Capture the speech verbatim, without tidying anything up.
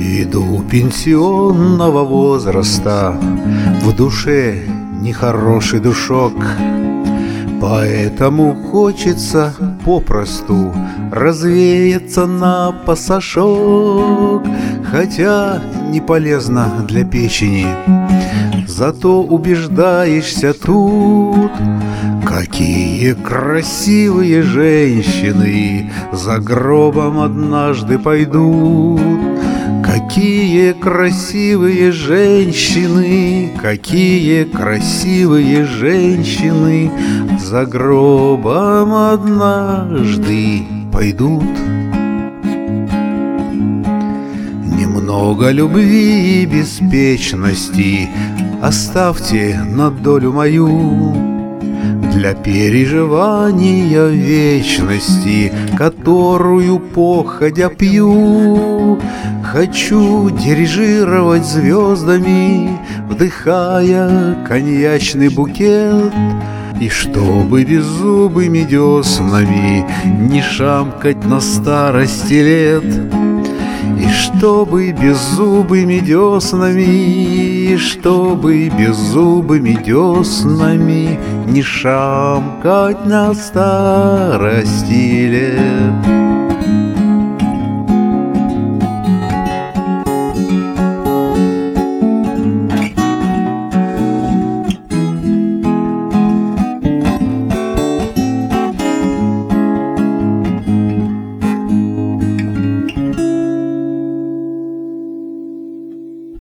Ввиду пенсионного возраста в душе нехороший душок, поэтому хочется попросту развеяться на пасашок. Хотя не полезно для печени, зато убеждаешься тут, какие красивые женщины за гробом однажды пойдут. Какие красивые женщины, какие красивые женщины за гробом однажды пойдут. Немного любви и беспечности оставьте на долю мою, для переживания вечности, которую походя пью. Хочу дирижировать звездами, вдыхая коньячный букет, и чтобы беззубыми деснами не шамкать на старости лет. И чтобы беззубыми деснами, и чтобы беззубыми деснами не шамкать на старости лет.